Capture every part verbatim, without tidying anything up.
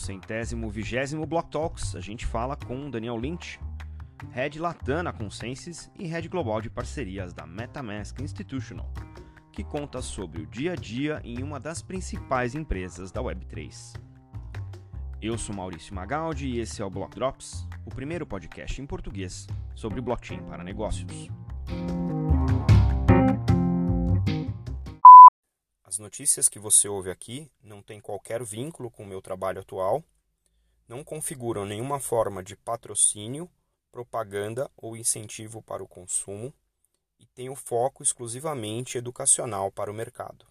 centésimo vigésimo Block Talks, a gente fala com Daniel Lynch, Head Latam na Consensus e Head Global de Parcerias da MetaMask Institutional, que conta sobre o dia a dia em uma das principais empresas da web três. Eu sou Maurício Magaldi e esse é o Block Drops, o primeiro podcast em português sobre blockchain para negócios. As notícias que você ouve aqui não têm qualquer vínculo com o meu trabalho atual, não configuram nenhuma forma de patrocínio, propaganda ou incentivo para o consumo e têm o foco exclusivamente educacional para o mercado.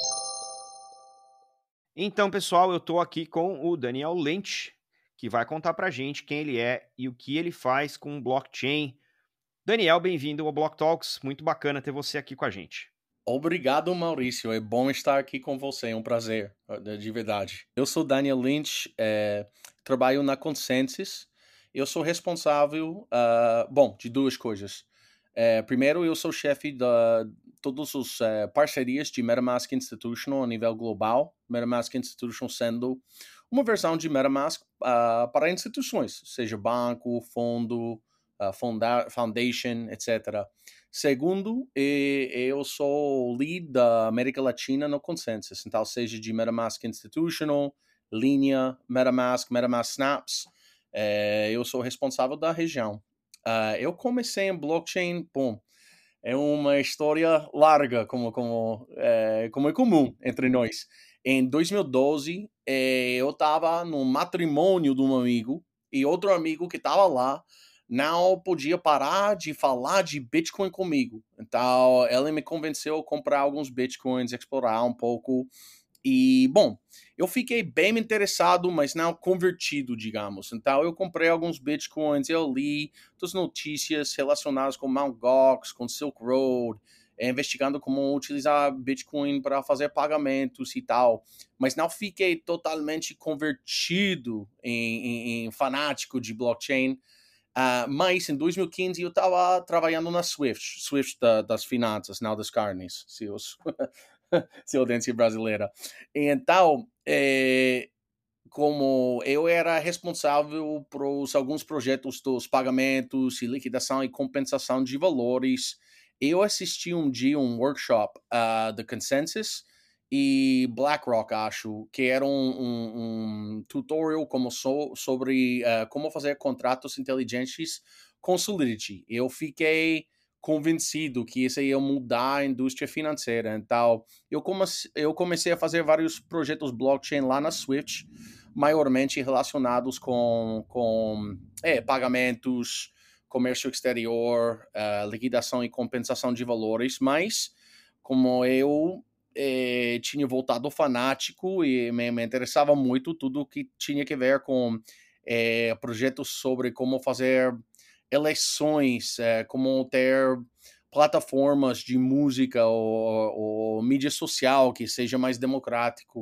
Então, pessoal, eu estou aqui com o Daniel Lynch, que vai contar para a gente quem ele é e o que ele faz com blockchain. Daniel, bem-vindo ao Block Talks. Muito bacana ter você aqui com a gente. Obrigado, Maurício. É bom estar aqui com você. É um prazer, de verdade. Eu sou Daniel Lynch, é, trabalho na Consensus. Eu sou responsável, uh, bom, de duas coisas. É, primeiro, eu sou chefe de todas as uh, parcerias de MetaMask Institutional a nível global. MetaMask Institutional sendo uma versão de MetaMask uh, para instituições, seja banco, fundo, uh, funda- foundation, etcétera. Segundo, eu sou lead da América Latina no Consensus, então seja de MetaMask Institutional, Linha, MetaMask, MetaMask Snaps, é, eu sou responsável da região. Uh, eu comecei em blockchain, bom, é uma história larga, como, como, é, como é comum entre nós. Em dois mil e doze, é, eu estava no matrimônio de um amigo, e outro amigo que estava lá não podia parar de falar de Bitcoin comigo. Então, ele me convenceu a comprar alguns Bitcoins, explorar um pouco. E, bom, eu fiquei bem interessado, mas não convertido, digamos. Então, eu comprei alguns Bitcoins, eu li todas as notícias relacionadas com Mt. Gox, com Silk Road, investigando como utilizar Bitcoin para fazer pagamentos e tal. Mas não fiquei totalmente convertido em, em, em fanático de blockchain. Uh, mas em dois mil e quinze eu estava trabalhando na Swift, Swift da, das finanças, não das carnes, se os ciência brasileira. Então, é, como eu era responsável por os, alguns projetos dos pagamentos e liquidação e compensação de valores, eu assisti um dia um workshop uh, da Consensus e BlackRock, acho, que era um, um, um tutorial como so, sobre uh, como fazer contratos inteligentes com Solidity. Eu fiquei convencido que isso ia mudar a indústria financeira. Então, eu, comece, eu comecei a fazer vários projetos blockchain lá na Swift, maiormente relacionados com, com é, pagamentos, comércio exterior, uh, liquidação e compensação de valores, mas como eu eh, tinha voltado fanático e me, me interessava muito tudo que tinha que ver com eh, projetos sobre como fazer eleições, eh, como ter plataformas de música ou, ou mídia social que seja mais democrático,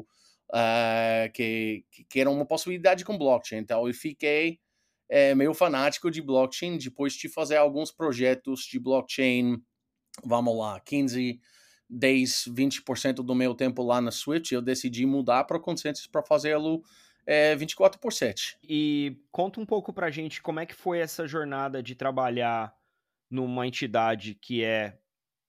uh, que, que era uma possibilidade com blockchain. Então eu fiquei é, meio fanático de blockchain depois de fazer alguns projetos de blockchain, vamos lá, quinze, dez, vinte por cento do meu tempo lá na Swift, eu decidi mudar para o Consensus para fazê-lo é, vinte e quatro por sete. E conta um pouco pra gente como é que foi essa jornada de trabalhar numa entidade que é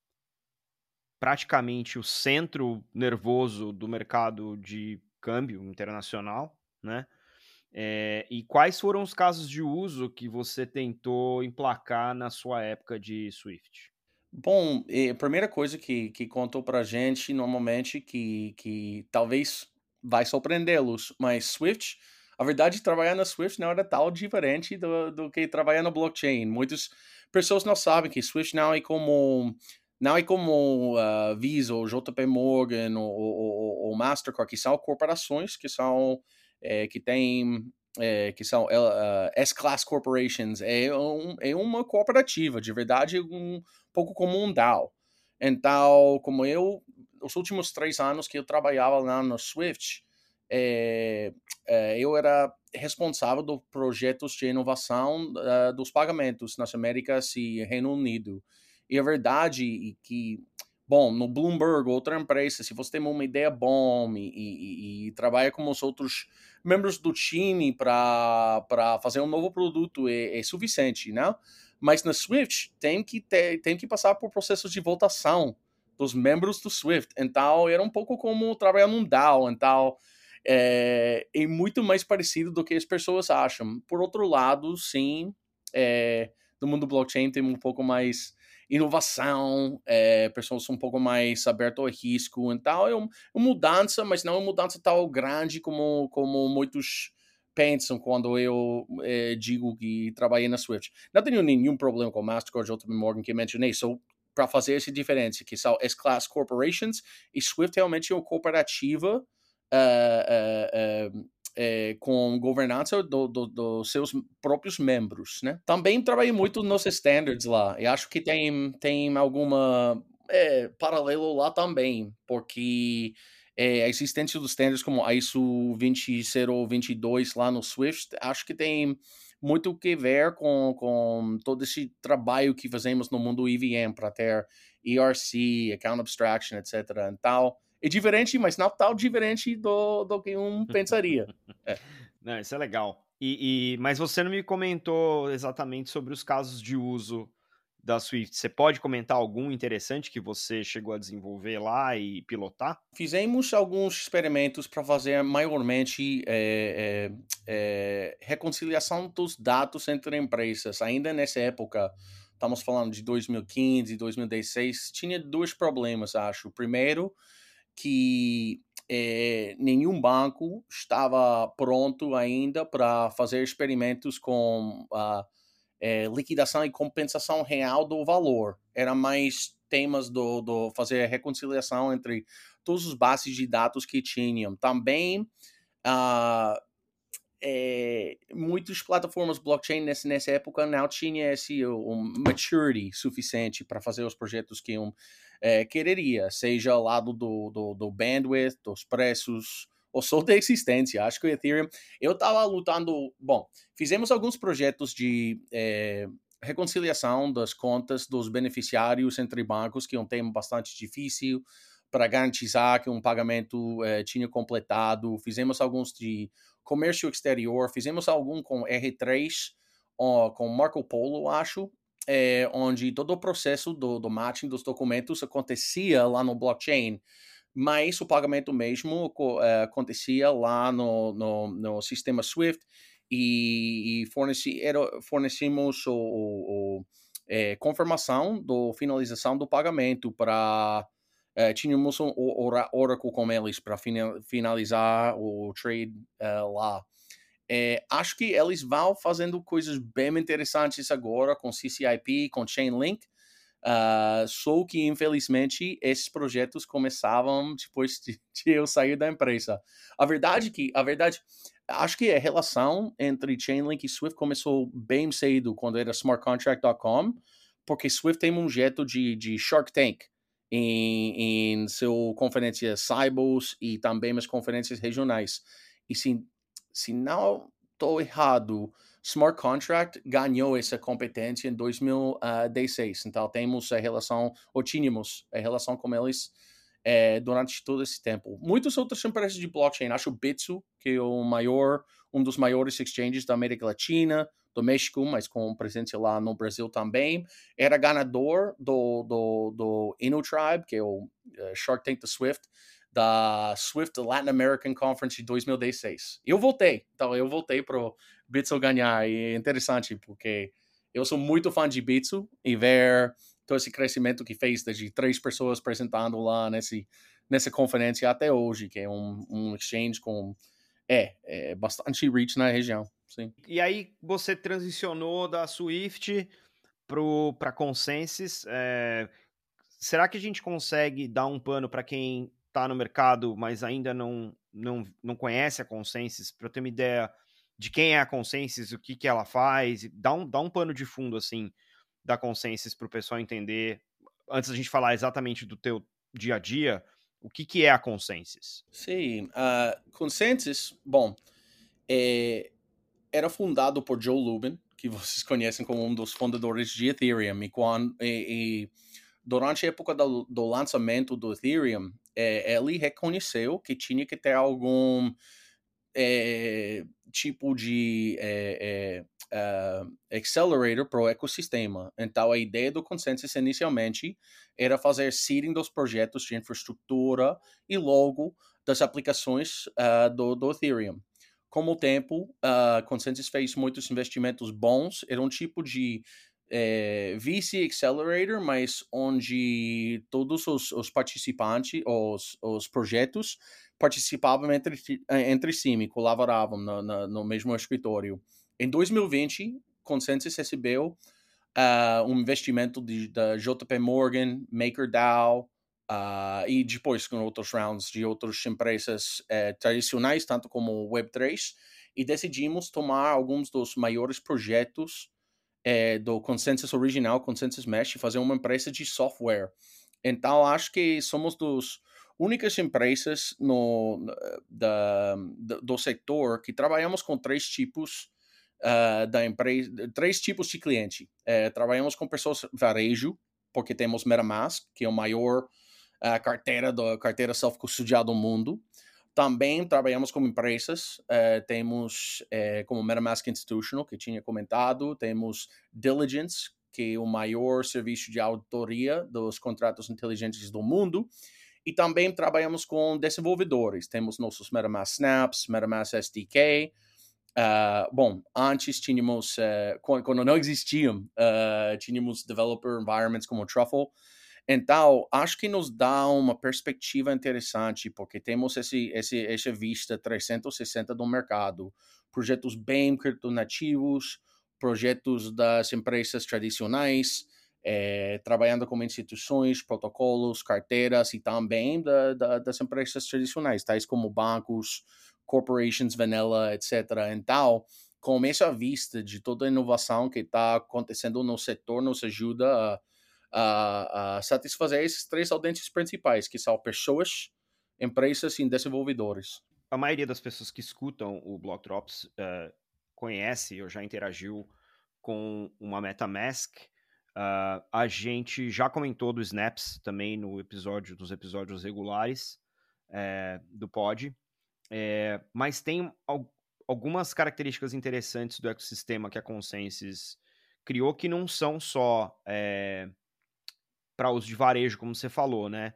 praticamente o centro nervoso do mercado de câmbio internacional, né? É, e quais foram os casos de uso que você tentou emplacar na sua época de Swift? Bom, a primeira coisa que, que contou pra gente, normalmente, que, que talvez vai surpreendê-los, mas Swift, a verdade, trabalhar na Swift não era tão diferente do, do que trabalhar no blockchain. Muitas pessoas não sabem que Swift não é como, não é como uh, Visa, ou J P Morgan, ou, ou, ou Mastercard, que são corporações que são, é, que têm é, que são uh, S-Class Corporations, é, um, é uma cooperativa, de verdade, um pouco como um DAO. Então, como eu, os últimos três anos que eu trabalhava lá no Swift, é, é, eu era responsável dos projetos de inovação uh, dos pagamentos nas Américas e Reino Unido. E a verdade é que, bom, no Bloomberg, outra empresa, se você tem uma ideia bom e, e, e trabalha com os outros membros do time para para fazer um novo produto é, é suficiente, né? Mas na Swift tem que ter, tem que passar por processos de votação dos membros do Swift. Então era um pouco como trabalhar num DAO. Então é, é muito mais parecido do que as pessoas acham. Por outro lado, sim, é, no mundo blockchain tem um pouco mais inovação, é, pessoas são um pouco mais abertas ao risco. Então é um, uma mudança, mas não é uma mudança tão grande como, como muitos pensam quando eu é, digo que trabalhei na Swift. Não tenho nenhum problema com Mastercard, J P Morgan, que eu mencionei, só para fazer essa diferença, que são S-Class Corporations, e Swift realmente é uma cooperativa uh, uh, uh, é, com governança dos do, do seus próprios membros, né? Também trabalhei muito nos standards lá, e acho que tem, tem alguma é, paralelo lá também, porque é, a existência dos standards como I S O vinte zero vinte e dois lá no Swift, acho que tem muito que ver com, com todo esse trabalho que fazemos no mundo E V M para ter E R C, Account Abstraction, etcétera. Então, é diferente, mas não tão diferente do, do que um pensaria. É. Não, isso é legal. E, e, mas você não me comentou exatamente sobre os casos de uso da Swift. Você pode comentar algum interessante que você chegou a desenvolver lá e pilotar? Fizemos alguns experimentos para fazer maiormente é, é, é, reconciliação dos dados entre empresas. Ainda nessa época, estamos falando de dois mil e quinze, dois mil e dezesseis, tinha dois problemas, acho. Primeiro, que é, nenhum banco estava pronto ainda para fazer experimentos com a é, liquidação e compensação real do valor. Era mais temas do, do fazer a reconciliação entre todos os bases de dados que tinham. Também uh, é, muitas plataformas blockchain nessa, nessa época não tinham esse um, maturity suficiente para fazer os projetos que um é, quereria, seja ao lado do, do, do bandwidth, dos preços, ou só da existência. Acho que o Ethereum... Eu estava lutando... Bom, fizemos alguns projetos de é, reconciliação das contas dos beneficiários entre bancos, que é um tema bastante difícil, para garantizar que um pagamento é, tinha completado. Fizemos alguns de comércio exterior, fizemos algum com R três, ó, com Marco Polo, acho, é, onde todo o processo do, do matching dos documentos acontecia lá no blockchain, mas o pagamento mesmo é, acontecia lá no, no, no sistema Swift e, e forneci, era, fornecimos o, o, o é, confirmação da finalização do pagamento para... Uh, tínhamos um Oracle com eles para finalizar o trade uh, lá. É, acho que eles vão fazendo coisas bem interessantes agora com C C I P, com Chainlink, uh, só que infelizmente esses projetos começavam depois de, de eu sair da empresa. A verdade que, a verdade, acho que a relação entre Chainlink e Swift começou bem cedo quando era smart contract ponto com, porque Swift tem um jeito de, de Shark Tank em, em sua conferência Cybos e também nas conferências regionais. E se se não estou errado, Smart Contract ganhou essa competência em dois mil e dezesseis. Então, temos a relação, ou tínhamos a relação com eles é, durante todo esse tempo. Muitas outras empresas de blockchain, acho o Bitso, que é o maior, um dos maiores exchanges da América Latina, do México, mas com presença lá no Brasil também, era ganador do, do, do InnoTribe, que é o uh, Shark Tank da Swift, da Swift Latin American Conference de dois mil e dezesseis. Eu voltei, então eu voltei pro Bitso ganhar, e é interessante, porque eu sou muito fã de Bitso, e ver todo esse crescimento que fez de três pessoas apresentando lá nesse, nessa conferência até hoje, que é um, um exchange com é, é bastante reach na região, sim. E aí você transicionou da Swift para Consensys. É, será que a gente consegue dar um pano para quem está no mercado, mas ainda não, não, não conhece a Consensys, para ter uma ideia de quem é a Consensys, o que, que ela faz, dá um, dá um pano de fundo assim da Consensys para o pessoal entender, antes da gente falar exatamente do teu dia a dia, o que, que é a Consensys? Sim, a uh, Consensys, bom, é, era fundado por Joe Lubin, que vocês conhecem como um dos fundadores de Ethereum, e, quando, e, e durante a época do, do lançamento do Ethereum, é, ele reconheceu que tinha que ter algum é, tipo de é, é, uh, accelerator para o ecossistema. Então, a ideia do Consensus inicialmente era fazer seeding dos projetos de infraestrutura e logo das aplicações uh, do, do Ethereum. Com o tempo, a uh, Consensus fez muitos investimentos bons, era um tipo de é, V C Accelerator, mas onde todos os, os participantes, os, os projetos, participavam entre, entre si, e colaboravam no, no, no mesmo escritório. Em dois mil e vinte, Consensus recebeu uh, um investimento de, da J P Morgan, MakerDAO, uh, e depois com outros rounds de outras empresas uh, tradicionais, tanto como web três, e decidimos tomar alguns dos maiores projetos é, do Consensus original, Consensus Mesh, e fazer uma empresa de software. Então, acho que somos dos únicas empresas no, da, do, do setor que trabalhamos com três tipos uh, da empresa, três tipos de cliente. É, trabalhamos com pessoas varejo, porque temos MetaMask, que é a maior uh, carteira, do, carteira self-custodiada do mundo. Também trabalhamos com empresas, uh, temos uh, como MetaMask Institutional, que tinha comentado, temos Diligence, que é o maior serviço de auditoria dos contratos inteligentes do mundo, e também trabalhamos com desenvolvedores, temos nossos MetaMask Snaps, MetaMask S D K. Uh, bom, antes tínhamos, uh, quando, quando não existiam, uh, tínhamos developer environments como Truffle. Então, acho que nos dá uma perspectiva interessante, porque temos esse, esse, essa vista trezentos e sessenta do mercado. Projetos bem criptonativos, projetos das empresas tradicionais, é, trabalhando com instituições, protocolos, carteiras, e também da, da, das empresas tradicionais, tais como bancos, corporations, vanilla, etcétera. Então, com essa vista de toda a inovação que está acontecendo no setor, nos ajuda a a, a satisfazer esses três audiências principais, que são pessoas, empresas e desenvolvedores. A maioria das pessoas que escutam o Block Drops uh, conhece ou já interagiu com uma MetaMask. Uh, a gente já comentou do Snaps também no episódio, nos episódios regulares é, do pod, é, mas tem al- algumas características interessantes do ecossistema que a Consensus criou que não são só é, para uso de varejo, como você falou, né?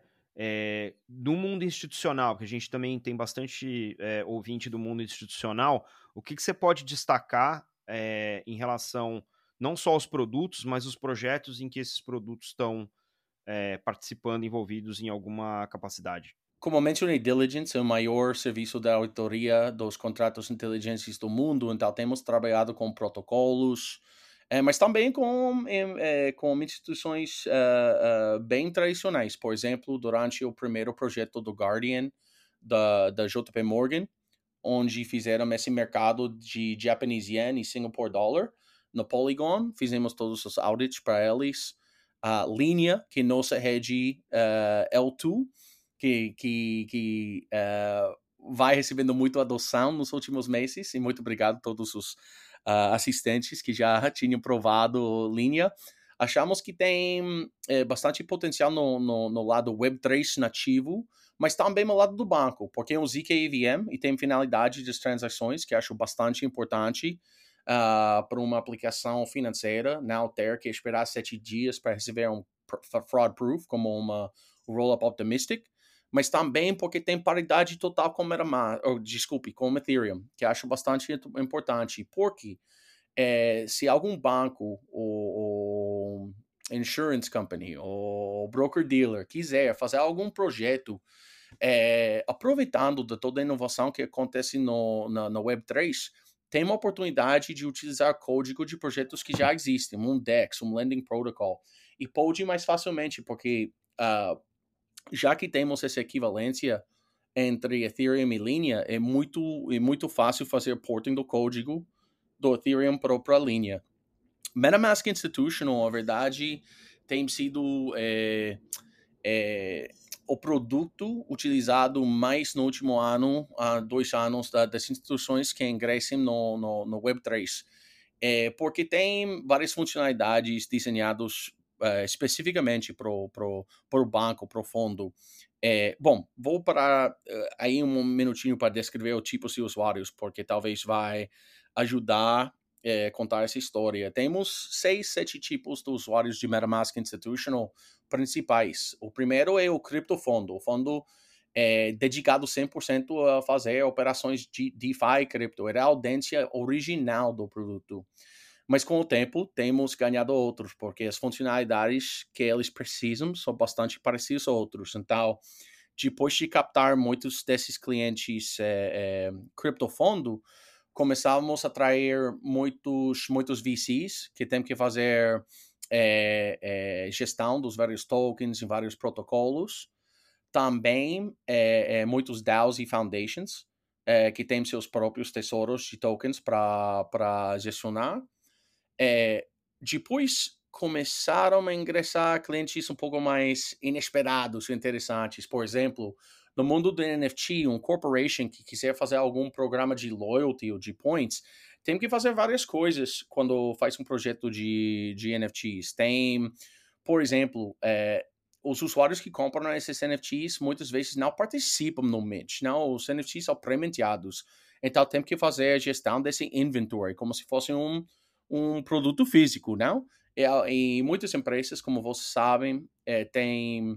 É, no mundo institucional, que a gente também tem bastante é, ouvinte do mundo institucional, o que, que você pode destacar é, em relação não só aos produtos, mas os projetos em que esses produtos estão é, participando, envolvidos em alguma capacidade? Como mencionei, Diligence é o maior serviço de auditoria dos contratos inteligentes do mundo, então temos trabalhado com protocolos, é, mas também com, é, com instituições uh, uh, bem tradicionais. Por exemplo, durante o primeiro projeto do Guardian, da, da J P Morgan, onde fizeram esse mercado de Japanese Yen e Singapore Dollar, no Polygon, fizemos todos os audits para eles. A linha, que nossa rede uh, L dois, que, que, que uh, vai recebendo muito adoção nos últimos meses, e muito obrigado a todos os uh, assistentes que já tinham provado linha. Achamos que tem é, bastante potencial no, no, no lado web três nativo, mas também no lado do banco, porque é um Z K E V M e tem finalidade de transações, que acho bastante importante uh, para uma aplicação financeira, não ter que esperar sete dias para receber um fraud proof, como uma rollup optimistic, mas também porque tem paridade total com MetaMask, oh, desculpe, com Ethereum, que acho bastante importante, porque é, se algum banco ou, ou insurance company ou broker-dealer quiser fazer algum projeto é, aproveitando de toda a inovação que acontece no, na, na web três, tem uma oportunidade de utilizar código de projetos que já existem, um DEX, um Lending Protocol, e pode mais facilmente, porque uh, já que temos essa equivalência entre Ethereum e linha, é muito, é muito fácil fazer porting do código do Ethereum para a linha. MetaMask Institutional, na verdade, tem sido é, é, o produto utilizado mais no último ano, há dois anos, da, das instituições que ingressam no, no, no web três. É, porque tem várias funcionalidades desenhadas uh, especificamente para o banco, para o fundo. É, bom, vou parar uh, aí um minutinho para descrever o tipo de usuários, porque talvez vai ajudar a contar essa história. Temos seis, sete tipos de usuários de MetaMask Institutional principais. O primeiro é o criptofundo. O fundo é dedicado cem por cento a fazer operações de DeFi cripto. Era a audiência original do produto. Mas com o tempo temos ganhado outros, porque as funcionalidades que eles precisam são bastante parecidas a outros. Então, depois de captar muitos desses clientes é, é, criptofundo, começávamos a atrair muitos, muitos V Cs que têm que fazer é, é, gestão dos vários tokens e vários protocolos. Também é, é, muitos DAOs e foundations é, que têm seus próprios tesouros de tokens para gestionar. É, depois começaram a ingressar clientes um pouco mais inesperados e interessantes. Por exemplo, no mundo do N F T, um corporation que quiser fazer algum programa de loyalty ou de points, tem que fazer várias coisas quando faz um projeto de, de N F Ts. Tem, por exemplo, é, os usuários que compram esses N F Ts muitas vezes não participam no mint. Não, os N F Ts são pré-minteados. Então, tem que fazer a gestão desse inventory, como se fosse um um produto físico, não? E, e muitas empresas, como vocês sabem, é, têm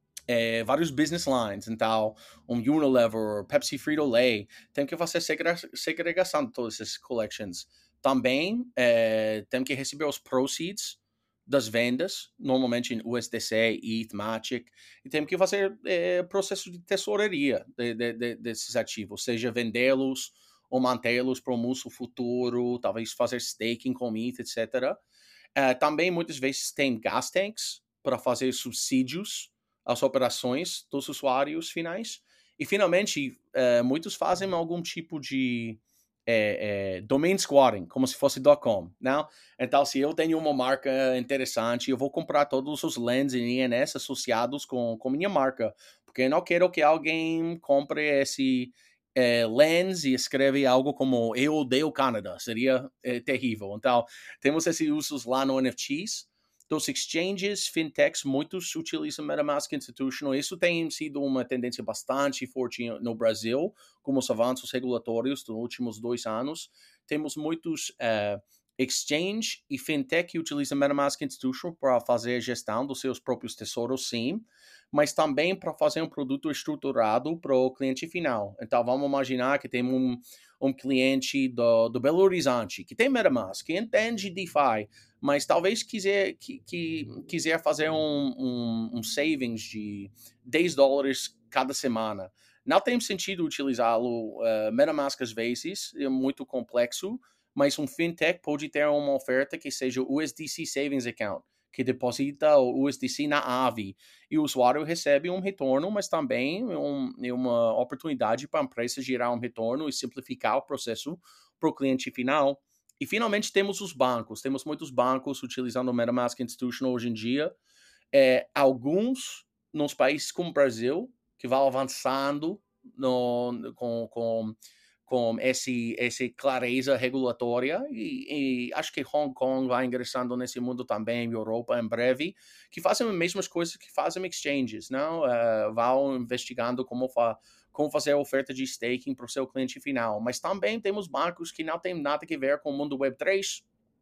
é, vários business lines. Então, um Unilever, Pepsi, Frito-Lay, tem que fazer segregação de todas essas collections. Também é, tem que receber os proceeds das vendas, normalmente em U S D C, E T H, Matic, e tem que fazer é, processo de tesouraria de, de, de, desses ativos, seja vendê-los ou mantê-los para um uso futuro, talvez fazer staking com E T H, etcétera. Uh, também muitas vezes tem gas tanks para fazer subsídios às operações dos usuários finais. E finalmente, uh, muitos fazem algum tipo de é, é, domain squatting, como se fosse .com, não? Então, se eu tenho uma marca interessante, eu vou comprar todos os lands e I N S associados com, com minha marca, porque eu não quero que alguém compre esse é, lens e escreve algo como eu odeio o Canadá, seria é, terrível. Então, temos esses usos lá no N F Ts. Dos exchanges, fintechs, muitos utilizam MetaMask Institutional. Isso tem sido uma tendência bastante forte no Brasil, com os avanços regulatórios dos últimos dois anos. Temos muitos uh, exchange e fintech que utilizam MetaMask Institutional para fazer a gestão dos seus próprios tesouros, sim, mas também para fazer um produto estruturado para o cliente final. Então, vamos imaginar que tem um, um cliente do, do Belo Horizonte que tem MetaMask, que entende DeFi, mas talvez quiser, que, que, quiser fazer um, um, um savings de dez dólares cada semana. Não tem sentido utilizá-lo uh, MetaMask às vezes, é muito complexo, mas um fintech pode ter uma oferta que seja o U S D C Savings Account, que deposita o U S D C na Aave, e o usuário recebe um retorno, mas também um, uma oportunidade para a empresa gerar um retorno e simplificar o processo para o cliente final. E finalmente temos os bancos. Temos muitos bancos utilizando o MetaMask Institutional hoje em dia. É, alguns nos países como o Brasil, que vão avançando no, com, com, com esse, essa clareza regulatória. E, e acho que Hong Kong vai ingressando nesse mundo também, Europa em breve, que fazem as mesmas coisas que fazem exchanges, não? Uh, vão investigando como fa como fazer a oferta de staking para o seu cliente final. Mas também temos bancos que não têm nada a ver com o mundo web três,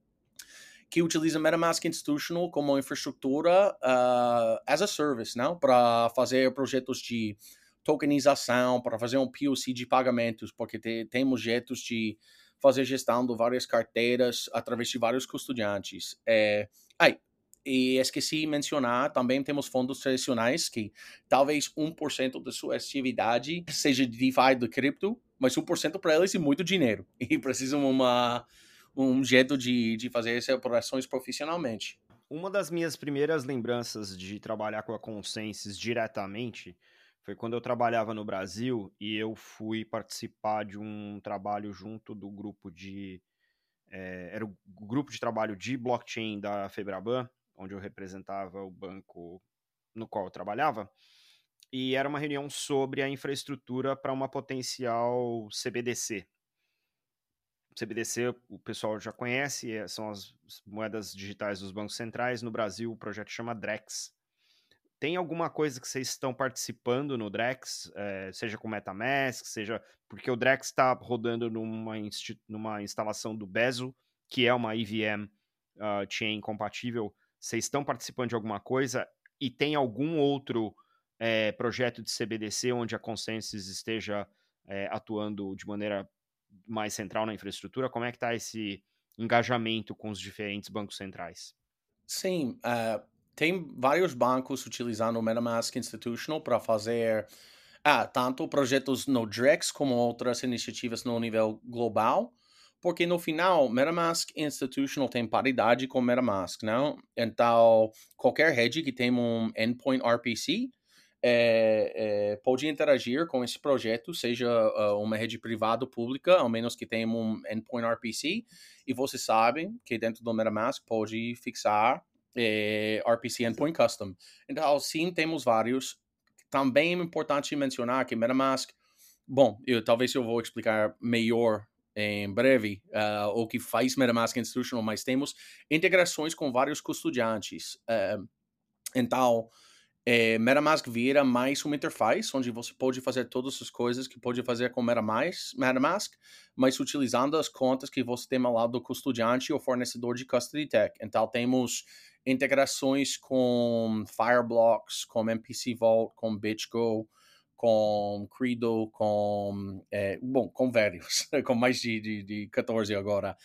que utilizam MetaMask Institutional como infraestrutura uh, as a service, não? Para fazer projetos de tokenização, para fazer um P O C de pagamentos, porque te, temos jeitos de fazer gestão de várias carteiras através de vários custodiantes. É, aí, e esqueci de mencionar, também temos fundos tradicionais que talvez um por cento da sua atividade seja de DeFi do cripto, mas um por cento para eles é muito dinheiro e precisam uma, um jeito de, de fazer essas operações profissionalmente. Uma das minhas primeiras lembranças de trabalhar com a Consensys diretamente foi quando eu trabalhava no Brasil e eu fui participar de um trabalho junto do grupo de... É, era o grupo de trabalho de blockchain da Febraban, onde eu representava o banco no qual eu trabalhava, e era uma reunião sobre a infraestrutura para uma potencial C B D C. C B D C o pessoal já conhece, é, são as moedas digitais dos bancos centrais. No Brasil, o projeto chama Drex. Tem alguma coisa que vocês estão participando no Drex, é, seja com MetaMask, seja... Porque o Drex está rodando numa, insti... numa instalação do Bezo, que é uma E V M uh, chain compatível. Vocês estão participando de alguma coisa? E tem algum outro é, projeto de C B D C onde a Consensus esteja é, atuando de maneira mais central na infraestrutura? Como é que está esse engajamento com os diferentes bancos centrais? Sim, uh, tem vários bancos utilizando o MetaMask Institutional para fazer ah, tanto projetos no Drex como outras iniciativas no nível global, porque no final, MetaMask Institutional tem paridade com MetaMask, não? Então, qualquer rede que tem um endpoint R P C é, é, pode interagir com esse projeto, seja uh, uma rede privada ou pública, ao menos que tenha um endpoint R P C, e você sabe que dentro do MetaMask pode fixar é, R P C Endpoint Custom. Então, sim, temos vários. Também é importante mencionar que MetaMask, bom, eu, talvez eu vou explicar melhor em breve uh, o que faz MetaMask Institutional, mas temos integrações com vários custodiantes. Uh, então, é, MetaMask vira mais uma interface, onde você pode fazer todas as coisas que pode fazer com MetaMask, MetaMask, mas utilizando as contas que você tem ao lado do custodiante ou fornecedor de custody tech. Então, temos integrações com Fireblocks, com M P C Vault, com BitGo, com Credo, com, é, bom, com vários, com mais de, de, de catorze agora.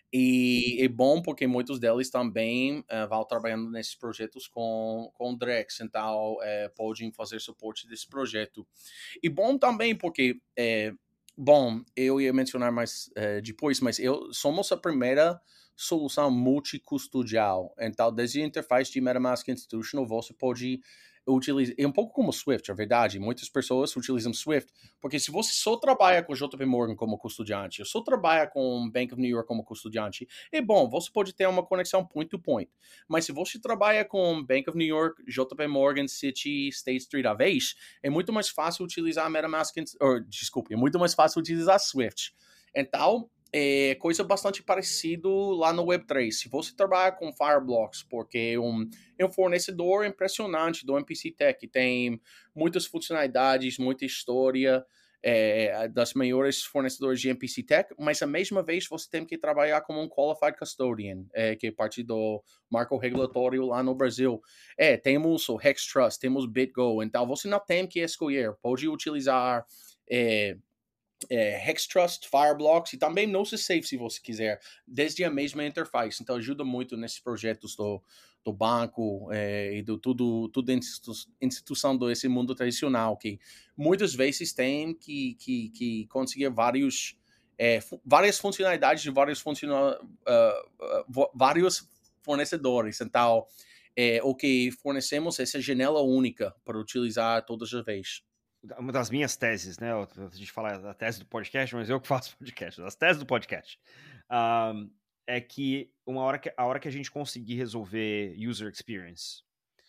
E é bom porque muitos deles também uh, vão trabalhando nesses projetos com, com Drex, então uh, podem fazer suporte desse projeto. E bom também porque, uh, bom, eu ia mencionar mais uh, depois, mas eu somos a primeira solução multicustodial. Então, desde a interface de MetaMask Institutional, você pode utilizar... É um pouco como Swift, é verdade. Muitas pessoas utilizam Swift, porque se você só trabalha com J P Morgan como custodiante, ou só trabalha com Bank of New York como custodiante, é bom, você pode ter uma conexão point-to-point. Mas se você trabalha com Bank of New York, J P Morgan, Citi, State Street, a vez, é muito mais fácil utilizar MetaMask... Or, desculpe, é muito mais fácil utilizar Swift. Então, é coisa bastante parecida lá no web três. Se você trabalha com Fireblocks, porque é um, é um fornecedor impressionante do M P C Tech, tem muitas funcionalidades, muita história, é, das maiores fornecedores de M P C Tech, mas a mesma vez você tem que trabalhar como um Qualified Custodian, é, que é parte do marco regulatório lá no Brasil. É, temos o Hex Trust, temos BitGo, então você não tem que escolher, pode utilizar... É, É, Hextrust, Fireblocks e também NoSysSafe, se você quiser, desde a mesma interface. Então ajuda muito nesses projetos do, do banco é, e do tudo, tudo institu instituição desse mundo tradicional, que muitas vezes tem que, que, que conseguir vários, é, várias funcionalidades de vários, funciona, uh, uh, vários fornecedores. Então, é, o que fornecemos é essa janela única para utilizar todas as vezes. Uma das minhas teses, né? A gente fala da tese do podcast, mas eu que faço podcast. As teses do podcast. Um, é que uma hora que a hora que a gente conseguir resolver user experience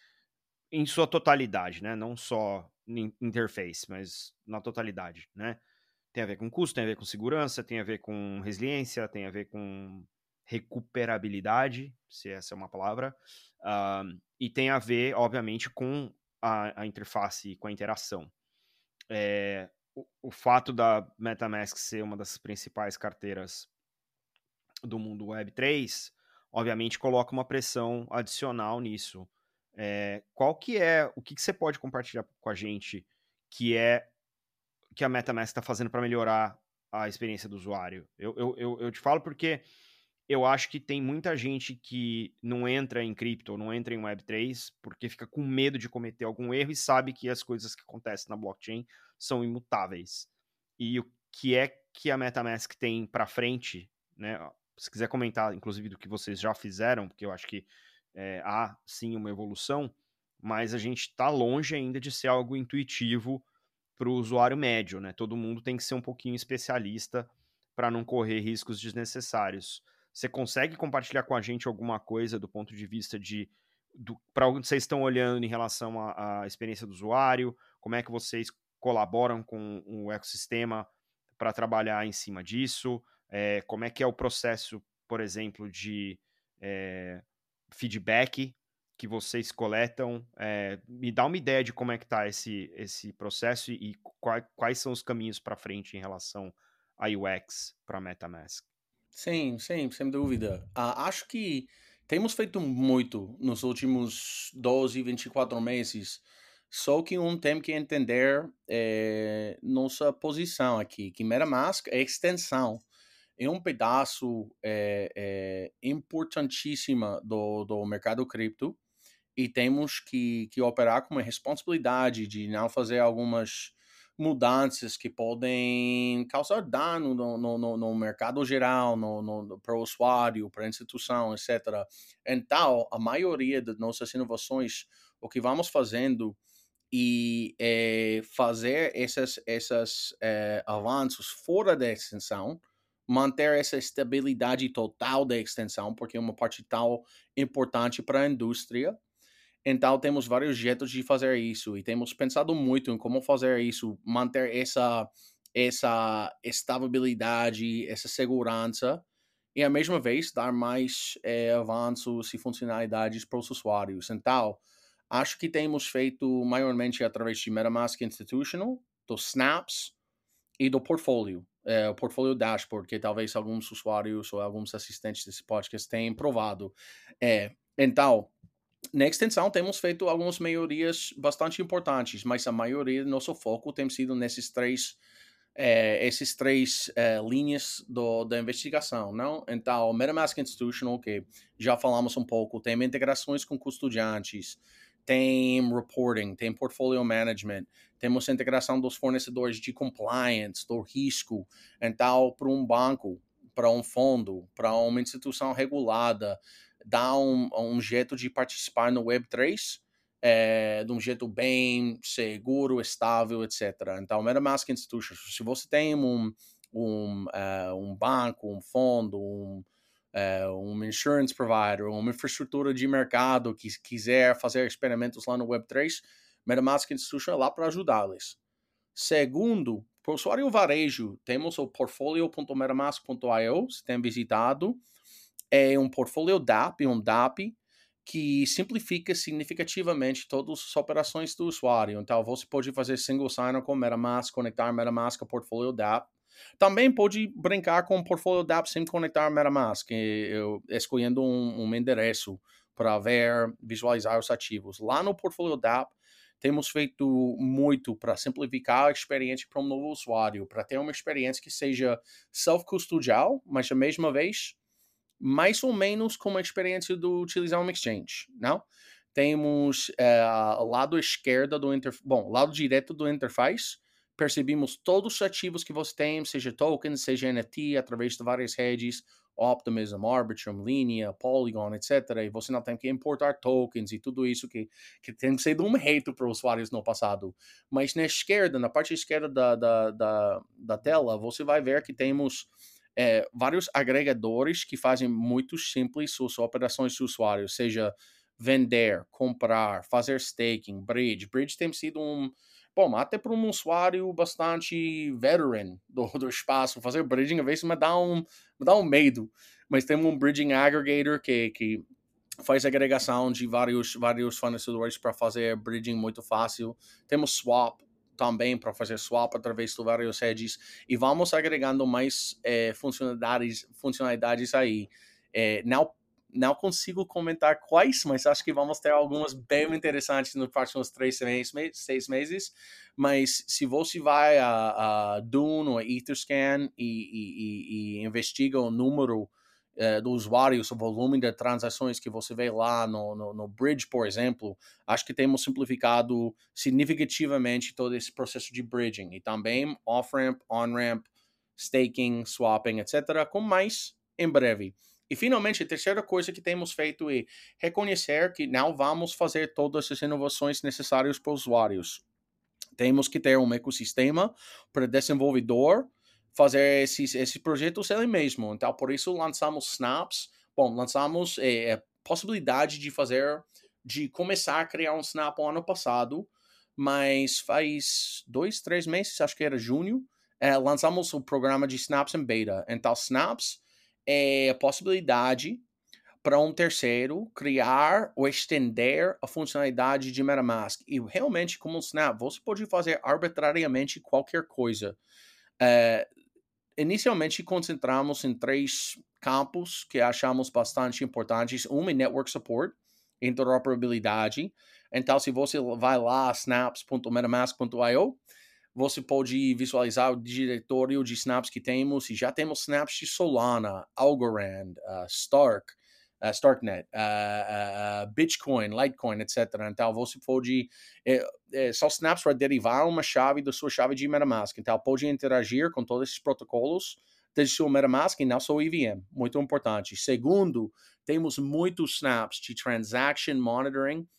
em sua totalidade, né? Não só interface, mas na totalidade, né? Tem a ver com custo, tem a ver com segurança, tem a ver com resiliência, tem a ver com recuperabilidade, se essa é uma palavra, um, e tem a ver, obviamente, com a, a interface, com a interação. É, o, o fato da MetaMask ser uma das principais carteiras do mundo web três, obviamente coloca uma pressão adicional nisso. É, qual que é, o que, que você pode compartilhar com a gente que é que a MetaMask está fazendo para melhorar a experiência do usuário? Eu, eu, eu, eu te falo porque eu acho que tem muita gente que não entra em cripto, não entra em web três, porque fica com medo de cometer algum erro e sabe que as coisas que acontecem na blockchain são imutáveis. E o que é que a MetaMask tem para frente, né? Se quiser comentar, inclusive, do que vocês já fizeram, porque eu acho que é, há sim uma evolução, mas a gente está longe ainda de ser algo intuitivo para o usuário médio, né? Todo mundo tem que ser um pouquinho especialista para não correr riscos desnecessários. Você consegue compartilhar com a gente alguma coisa do ponto de vista de para onde vocês estão olhando em relação à, à experiência do usuário? Como é que vocês colaboram com o ecossistema para trabalhar em cima disso? É, como é que é o processo, por exemplo, de é, feedback que vocês coletam? É, me dá uma ideia de como é que está esse, esse processo e quais, quais são os caminhos para frente em relação a U X para MetaMask. Sim, sim, sem dúvida. Ah, acho que temos feito muito nos últimos doze, vinte e quatro meses, só que um tem que entender eh, nossa posição aqui, que MetaMask é extensão, é um pedaço eh, eh, importantíssima do, do mercado cripto e temos que, que operar com uma responsabilidade de não fazer algumas mudanças que podem causar dano no, no, no, no mercado geral, no, no, para o usuário, para a instituição, etcétera. Então, a maioria das nossas inovações, o que vamos fazendo e é, fazer esses, esses é, avanços fora da extensão, manter essa estabilidade total da extensão, porque é uma parte tão importante para a indústria. Então, temos vários jeitos de fazer isso e temos pensado muito em como fazer isso, manter essa, essa estabilidade, essa segurança e, à mesma vez, dar mais é, avanços e funcionalidades para os usuários. Então, acho que temos feito maiormente através de MetaMask Institutional, dos Snaps e do portfólio. É, o portfólio dashboard, que talvez alguns usuários ou alguns assistentes desse podcast tenham provado. É, então, na extensão, temos feito algumas melhorias bastante importantes, mas a maioria do nosso foco tem sido nesses três, é, esses três é, linhas do, da investigação, não? Então, MetaMask Institutional, que já falamos um pouco, tem integrações com custodiantes, tem reporting, tem portfolio management, temos a integração dos fornecedores de compliance, do risco. Então, para um banco, para um fundo, para uma instituição regulada, dá um, um jeito de participar no web três é, de um jeito bem seguro, estável, etcétera. Então, MetaMask Institutions, se você tem um, um, uh, um banco, um fundo, um, uh, um insurance provider, uma infraestrutura de mercado que quiser fazer experimentos lá no web três, MetaMask Institution é lá para ajudá-los. Segundo, para o usuário varejo, temos o portfolio ponto metamask ponto io, se tem visitado, é um portfólio D A P, um D A P, que simplifica significativamente todas as operações do usuário. Então, você pode fazer single sign-on com MetaMask, conectar MetaMask ao portfólio D A P. Também pode brincar com o portfólio D A P sem conectar MetaMask, eu, escolhendo um, um endereço para ver, visualizar os ativos. Lá no portfólio D A P, temos feito muito para simplificar a experiência para um novo usuário, para ter uma experiência que seja self-custodial, mas, à mesma vez, mais ou menos como a experiência de utilizar um exchange, não? Temos é, o lado esquerdo do interface, bom, lado direito do interface, percebemos todos os ativos que você tem, seja tokens, seja N F T, através de várias redes, Optimism, Arbitrum, Linea, Polygon, etcétera. E você não tem que importar tokens e tudo isso que, que tem sido um hate para os usuários no passado. Mas na esquerda, na parte esquerda da, da, da, da tela, você vai ver que temos É, vários agregadores que fazem muito simples suas operações de usuário, seja vender, comprar, fazer staking, bridge. Bridge tem sido um, bom, até para um usuário bastante veteran do, do espaço, fazer bridging às vezes me dá um, me dá um medo, mas temos um bridging aggregator que, que faz agregação de vários, vários fornecedores para fazer bridging muito fácil. Temos swap também para fazer swap através de vários hedges e vamos agregando mais é, funcionalidades, funcionalidades aí. É, não, não consigo comentar quais, mas acho que vamos ter algumas bem interessantes nos próximos três, seis, seis meses. Mas se você vai a, a Dune ou a Etherscan e, e, e, e investiga o número Uh, do usuário, o volume de transações que você vê lá no, no, no Bridge, por exemplo, acho que temos simplificado significativamente todo esse processo de bridging e também off-ramp, on-ramp, staking, swapping, etcétera, com mais em breve. E, finalmente, a terceira coisa que temos feito é reconhecer que não vamos fazer todas as inovações necessárias para os usuários. Temos que ter um ecossistema para desenvolvedor fazer esses, esses projetos ele mesmo. Então, por isso lançamos Snaps. Bom, lançamos é, a possibilidade de fazer, de começar a criar um Snap o ano passado, mas faz dois, três meses, acho que era junho, é, lançamos o programa de Snaps em beta. Então, Snaps é a possibilidade para um terceiro criar ou estender a funcionalidade de MetaMask. E realmente, como o Snap, você pode fazer arbitrariamente qualquer coisa. É, inicialmente, concentramos em três campos que achamos bastante importantes. Um é Network Support, interoperabilidade. Então, se você vai lá, snaps ponto metamask ponto io, você pode visualizar o diretório de snaps que temos, e já temos snaps de Solana, Algorand, uh, Stark, uh, Starknet, uh, uh, Bitcoin, Litecoin, etcétera. Então, você pode... É, é, são snaps para derivar uma chave da sua chave de MetaMask. Então, pode interagir com todos esses protocolos desde seu MetaMask e não sua E V M. Muito importante. Segundo, temos muitos snaps de Transaction Monitoring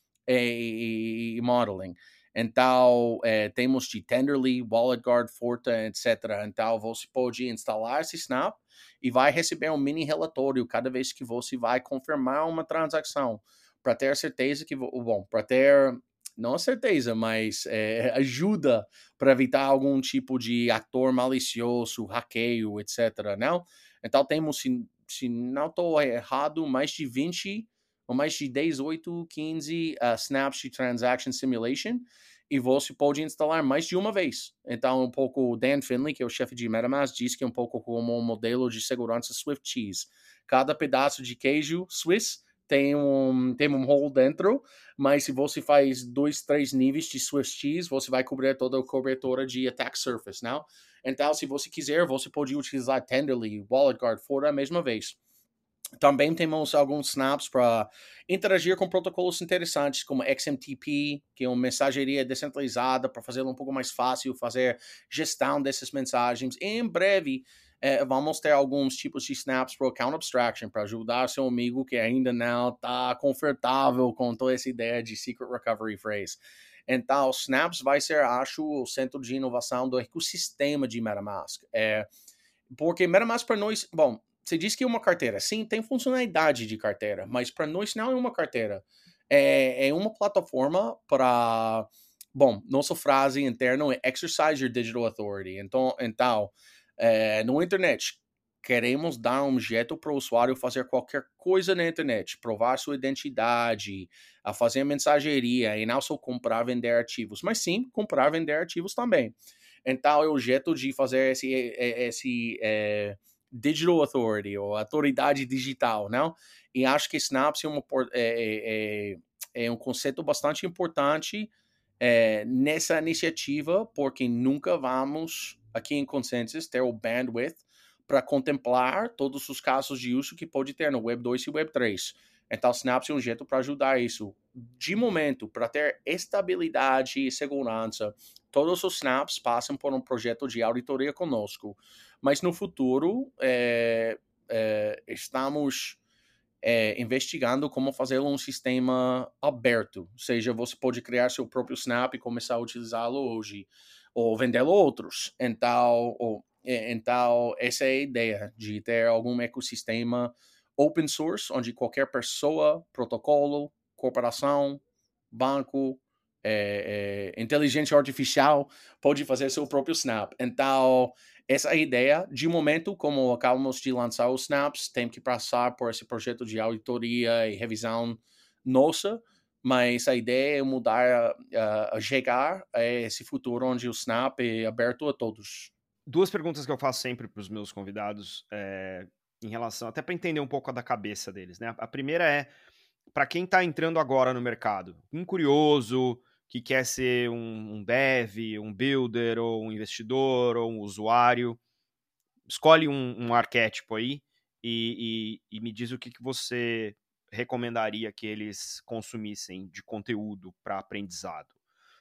e, e Modeling. Então, é, temos de Tenderly, WalletGuard, Forta, etcétera. Então, você pode instalar esse Snap e vai receber um mini relatório cada vez que você vai confirmar uma transação, para ter certeza que, bom, para ter, não certeza, mas é, ajuda para evitar algum tipo de ator malicioso, hackeio, etcétera. Não? Então, temos, se, se não estou errado, mais de vinte ou mais de dezoito, quinze uh, snaps de Transaction Simulation, e você pode instalar mais de uma vez. Então, um pouco o Dan Finley, que é o chefe de MetaMask, diz que é um pouco como um modelo de segurança Swift Cheese. Cada pedaço de queijo Swiss tem um, tem um hole dentro, mas se você faz dois, três níveis de Swift Cheese, você vai cobrir toda a cobertura de attack surface, não? Então, se você quiser, você pode utilizar Tenderly, WalletGuard, fora a mesma vez. Também temos alguns snaps para interagir com protocolos interessantes, como X M T P, que é uma mensageria descentralizada para fazê-lo um pouco mais fácil, fazer gestão dessas mensagens. E em breve, eh, vamos ter alguns tipos de snaps para Account Abstraction, para ajudar seu amigo que ainda não está confortável com toda essa ideia de Secret Recovery Phrase. Então, Snaps vai ser, acho, o centro de inovação do ecossistema de MetaMask. É, porque MetaMask para nós, bom, você diz que é uma carteira. Sim, tem funcionalidade de carteira, mas para nós não é uma carteira. É, é uma plataforma para... Bom, nossa frase interna é Exercise Your Digital Authority. Então, então é, na internet, queremos dar um jeito para o usuário fazer qualquer coisa na internet, provar sua identidade, a fazer mensageria, e não só comprar, vender arquivos, mas sim comprar, vender arquivos também. Então, é o jeito de fazer esse... esse é, Digital Authority, ou autoridade digital, não? E acho que Snaps é, uma, é, é, é um conceito bastante importante é, nessa iniciativa, porque nunca vamos, aqui em Consensus, ter o bandwidth para contemplar todos os casos de uso que pode ter no Web dois e Web três. Então, Snaps é um jeito para ajudar isso. De momento, para ter estabilidade e segurança, todos os Snaps passam por um projeto de auditoria conosco. Mas no futuro, é, é, estamos é, investigando como fazer um sistema aberto. Ou seja, você pode criar seu próprio Snap e começar a utilizá-lo hoje, ou vendê-lo a outros. Então, ou, é, então, essa é a ideia, de ter algum ecossistema open source, onde qualquer pessoa, protocolo, corporação, banco, é, é, inteligência artificial pode fazer seu próprio Snap. Então, essa é a ideia. De momento, como acabamos de lançar os Snaps, tem que passar por esse projeto de auditoria e revisão nossa, mas a ideia é mudar, uh, a chegar a esse futuro onde o Snap é aberto a todos. Duas perguntas que eu faço sempre para os meus convidados, é, em relação, até para entender um pouco da cabeça deles, né? A primeira é, para quem está entrando agora no mercado, um curioso, que quer ser um, um dev, um builder, ou um investidor, ou um usuário, escolhe um, um arquétipo aí e, e, e me diz o que, que você recomendaria que eles consumissem de conteúdo para aprendizado.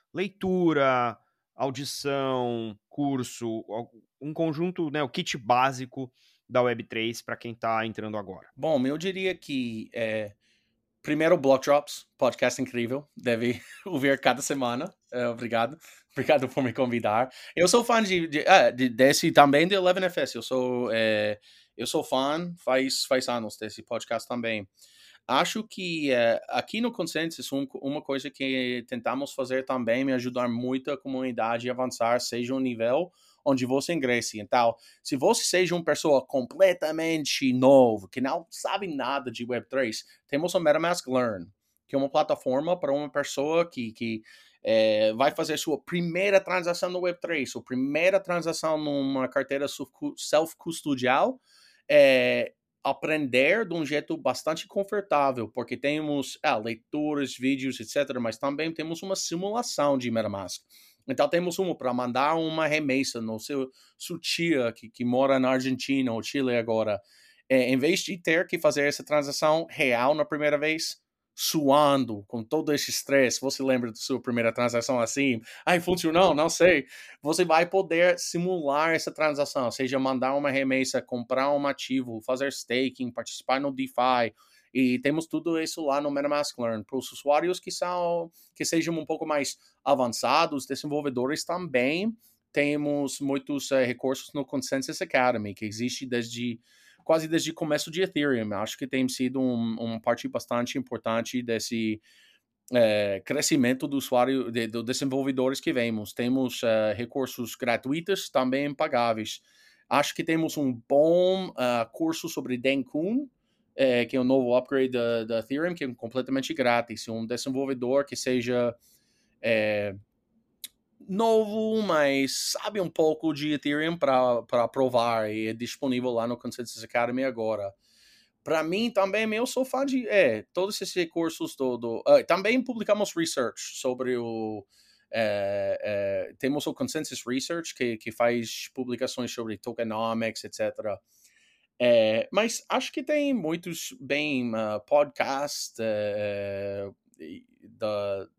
Leitura, audição, curso, um conjunto, né, o kit básico da Web três para quem está entrando agora. Bom, eu diria que é, primeiro, Block Drops, podcast incrível, deve ouvir cada semana. É, obrigado, obrigado por me convidar. Eu sou fã de, de, ah, de desse também de eleven F S. Eu sou é, eu sou fã faz faz anos desse podcast também. Acho que é, aqui no Consensus um, uma coisa que tentamos fazer também é ajudar muito a comunidade a avançar, seja um nível onde você ingresse. Então, se você seja uma pessoa completamente nova, que não sabe nada de web três, temos o MetaMask Learn, que é uma plataforma para uma pessoa que, que é, vai fazer sua primeira transação no web três, sua primeira transação numa carteira self-custodial, é, aprender de um jeito bastante confortável, porque temos ah, leituras, vídeos, etcétera, mas também temos uma simulação de MetaMask. Então, temos uma para mandar uma remessa no seu, seu tia que, que mora na Argentina ou Chile agora. É, em vez de ter que fazer essa transação real na primeira vez, suando, com todo esse estresse, você lembra da sua primeira transação assim? Ai, funcionou? Não sei. Você vai poder simular essa transação, seja mandar uma remessa, comprar um ativo, fazer staking, participar no DeFi, e temos tudo isso lá no MetaMask Learn. Para os usuários que, são, que sejam um pouco mais avançados, desenvolvedores também, temos muitos uh, recursos no Consensus Academy, que existe desde quase desde o começo de Ethereum. Acho que tem sido um, um parte bastante importante desse é, crescimento do usuário, de, de desenvolvedores que vemos. Temos uh, recursos gratuitos, também pagáveis. Acho que temos um bom uh, curso sobre Dencun, é, que é um novo upgrade da, da Ethereum, que é completamente grátis. Um desenvolvedor que seja é, novo, mas sabe um pouco de Ethereum para provar, e é disponível lá no Consensus Academy agora. Para mim, também, eu sou fã de é, todos esses recursos. Do, do, uh, também publicamos research sobre o... É, é, temos o Consensus Research, que, que faz publicações sobre tokenomics, etcétera. É, mas acho que tem muitos, bem, uh, podcast uh, da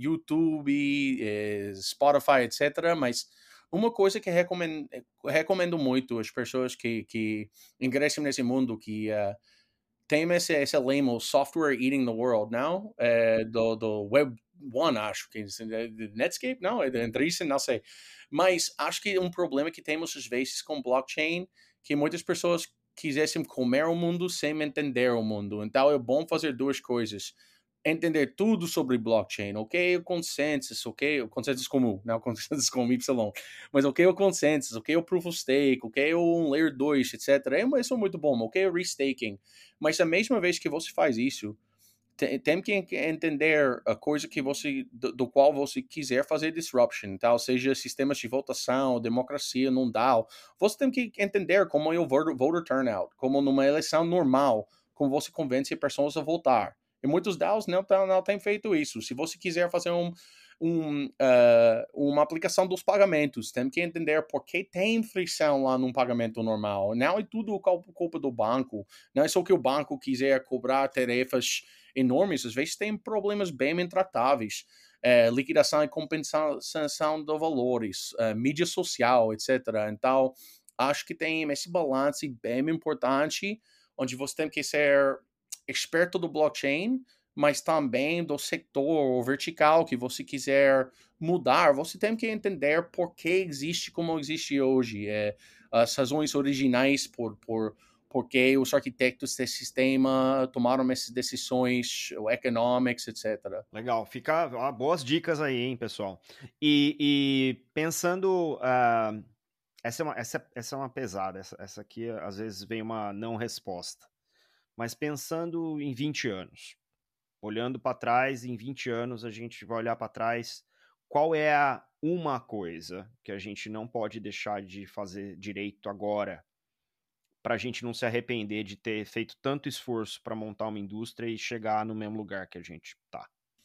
YouTube, eh, Spotify, etcétera. Mas uma coisa que recomendo, recomendo muito às pessoas que, que ingressam nesse mundo, que uh, tem esse, esse lema, Software Eating the World, não? É, do, do Web One, acho que é de Netscape, não? É de Andreessen, não sei. Mas acho que um problema que temos às vezes com blockchain, que muitas pessoas quisessem comer o mundo sem entender o mundo. Então é bom fazer duas coisas. Entender tudo sobre blockchain, ok? O consensus, ok? O consensus comum, não o consensus com Y, mas ok? O consensus, ok? O proof of stake, ok? O layer dois, etcétera. É, isso é muito bom, ok? O restaking. Mas a mesma vez que você faz isso, tem, tem que entender a coisa que você, do, do qual você quiser fazer disruption, tal, seja sistemas de votação, democracia, não D A O. Você tem que entender como é o voter, voter turnout, como numa eleição normal, como você convence pessoas a votar. E muitos D A Os não, não têm feito isso. Se você quiser fazer um, um, uh, uma aplicação dos pagamentos, tem que entender por que tem frição lá num pagamento normal. Não é tudo culpa do banco. Não é só que o banco quiser cobrar tarefas enormes. Às vezes tem problemas bem intratáveis. Uh, liquidação e compensação de valores, uh, mídia social, etcétera. Então, acho que tem esse balance bem importante, onde você tem que ser experto do blockchain, mas também do setor vertical que você quiser mudar. Você tem que entender por que existe como existe hoje, é, as razões originais por, por, por que os arquitetos desse sistema tomaram essas decisões, o economics, etcétera. Legal, fica ó, boas dicas aí, hein, pessoal. E, e pensando, uh, essa, é uma, essa, essa é uma pesada, essa, essa aqui às vezes vem uma não resposta. Mas pensando em vinte anos, olhando para trás, em vinte anos a gente vai olhar para trás, qual é a uma coisa que a gente não pode deixar de fazer direito agora, para a gente não se arrepender de ter feito tanto esforço para montar uma indústria e chegar no mesmo lugar que a gente tá?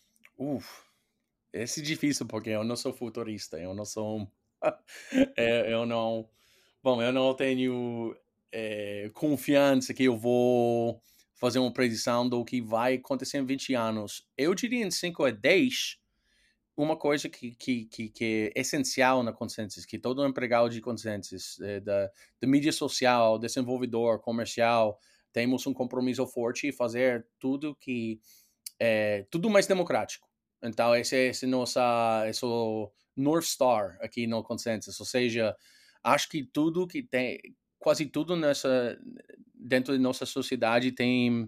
Uf, esse é difícil porque eu não sou futurista, eu não sou um... é, eu não... Bom, eu não tenho é, confiança que eu vou fazer uma predição do que vai acontecer em vinte anos. Eu diria em cinco a dez, uma coisa que, que, que, que é essencial na Consensus, que todo empregado de Consensus, é, da, da mídia social, desenvolvedor, comercial, temos um compromisso forte em fazer tudo que é tudo mais democrático. Então, esse é esse nossa, esse é o North Star aqui no Consensus. Ou seja, acho que tudo que tem, quase tudo nessa, dentro da nossa sociedade tem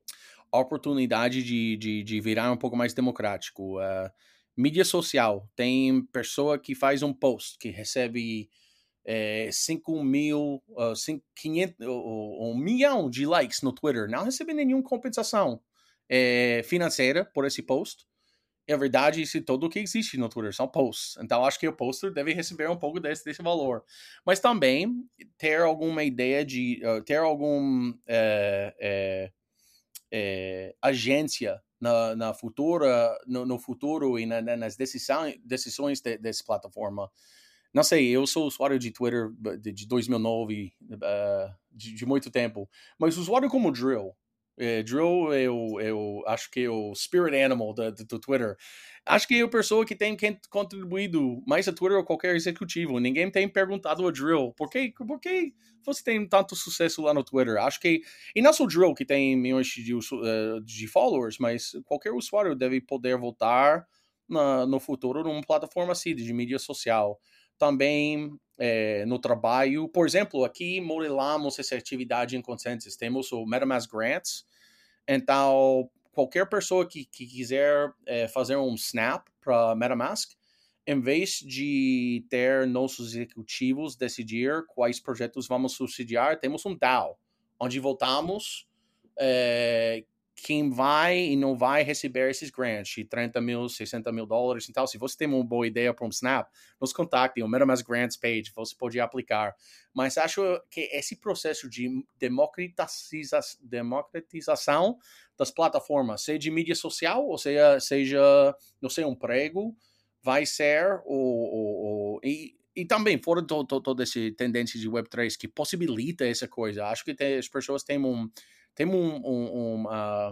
a oportunidade de, de, de virar um pouco mais democrático. Uh, mídia social, tem pessoa que faz um post, que recebe é, cinco mil, uh, cinco, quinhentos, uh, um milhão de likes no Twitter. Não recebi nenhuma compensação é, financeira por esse post. É verdade, isso tudo o que existe no Twitter são posts. Então, acho que o poster deve receber um pouco desse, desse valor. Mas também ter alguma ideia de... Uh, ter algum... É, é, é, agência na, na futura, no, no futuro e na, nas decisões, decisões de, dessa plataforma. Não sei, eu sou usuário de Twitter de, de dois mil e nove, uh, de, de muito tempo, mas usuário como Drill, é, Drill eu, eu acho que é o spirit animal do, do, do Twitter. Acho que é a pessoa que tem contribuído mais a Twitter ou qualquer executivo. Ninguém tem perguntado a Drill por que, por que você tem tanto sucesso lá no Twitter. Acho que, e não só o Drill que tem milhões de, uh, de followers, mas qualquer usuário deve poder voltar na, no futuro numa plataforma assim de mídia social. Também é, no trabalho, por exemplo, aqui modelamos essa atividade em Consensus. Temos o MetaMask Grants. Então, qualquer pessoa que, que quiser é, fazer um snap para MetaMask, em vez de ter nossos executivos decidir quais projetos vamos subsidiar, temos um DAO, onde votamos é, quem vai e não vai receber esses grants de trinta mil, sessenta mil dólares. Então, se você tem uma boa ideia para um snap, nos contacte, o MetaMask Grants page, você pode aplicar. Mas acho que esse processo de democratiza democratização das plataformas, seja de mídia social, ou seja, seja não sei, um emprego, vai ser o... o, o e, e também, fora de toda essa tendência de web três que possibilita essa coisa, acho que tem, as pessoas têm um... Tem um, um, um, uh,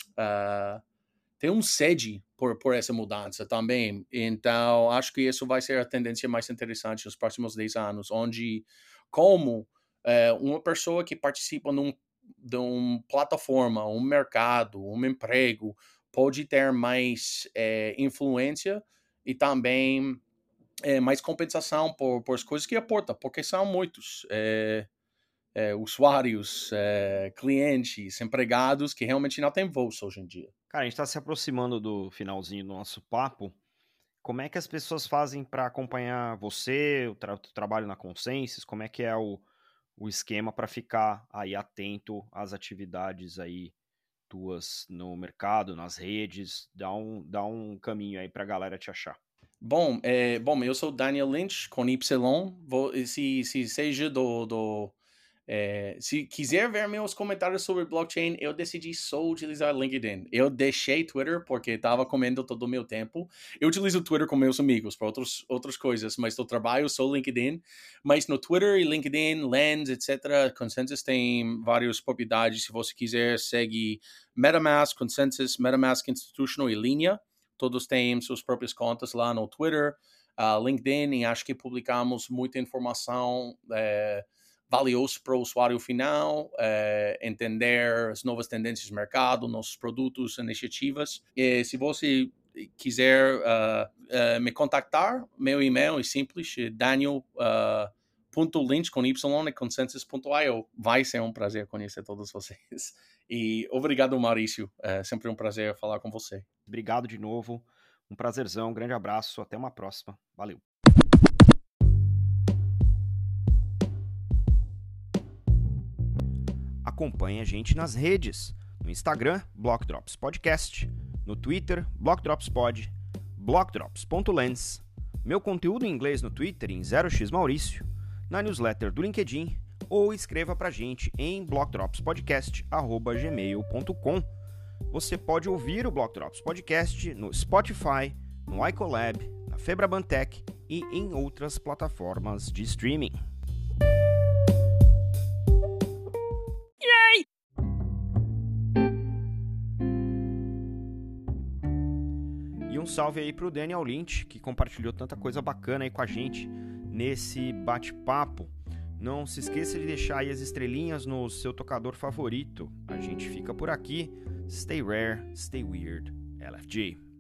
uh, tem um sede por, por essa mudança também. Então, acho que isso vai ser a tendência mais interessante nos próximos dez anos, onde, como uh, uma pessoa que participa num, de uma plataforma, um mercado, um emprego, pode ter mais uh, influência e também uh, mais compensação por, por as coisas que aporta, porque são muitos. Uh, É, usuários, é, clientes, empregados que realmente não têm bolsa hoje em dia. Cara, a gente está se aproximando do finalzinho do nosso papo. Como é que as pessoas fazem para acompanhar você, o, tra- o trabalho na Consensus? Como é que é o, o esquema para ficar aí atento às atividades aí tuas no mercado, nas redes? Dá um, dá um caminho aí para a galera te achar. Bom, é, bom, eu sou Daniel Lynch, com Y. Vou, se, se seja do... do É, se quiser ver meus comentários sobre blockchain, eu decidi só utilizar LinkedIn. Eu deixei Twitter porque estava comendo todo o meu tempo. Eu utilizo Twitter com meus amigos para outros, outras coisas, mas no trabalho só LinkedIn. Mas no Twitter e LinkedIn, Lens, etcétera, Consensus tem várias propriedades. Se você quiser, segue MetaMask, Consensus, MetaMask Institutional e Linha. Todos têm suas próprias contas lá no Twitter, uh, LinkedIn, e acho que publicamos muita informação é, valioso para o usuário final, é, entender as novas tendências do mercado, nossos produtos, iniciativas. E se você quiser uh, uh, me contactar, meu e-mail é simples, daniel ponto lynch com y e consensus ponto io. Vai ser um prazer conhecer todos vocês. E obrigado, Maurício. É sempre um prazer falar com você. Obrigado de novo. Um prazerzão, um grande abraço. Até uma próxima. Valeu. Acompanhe a gente nas redes. No Instagram, BlockDrops Podcast. No Twitter, BlockDropsPod. blockdrops ponto lens. Meu conteúdo em inglês no Twitter em zero x Maurício. Na newsletter do LinkedIn. Ou escreva pra gente em blockdropspodcast arroba gmail ponto com. Você pode ouvir o Block Drops Podcast no Spotify, no iColab, na Febrabantech e em outras plataformas de streaming. Yay! E um salve aí pro Daniel Lynch, que compartilhou tanta coisa bacana aí com a gente nesse bate-papo. Não se esqueça de deixar aí as estrelinhas no seu tocador favorito. A gente fica por aqui. Stay rare, stay weird. L F G.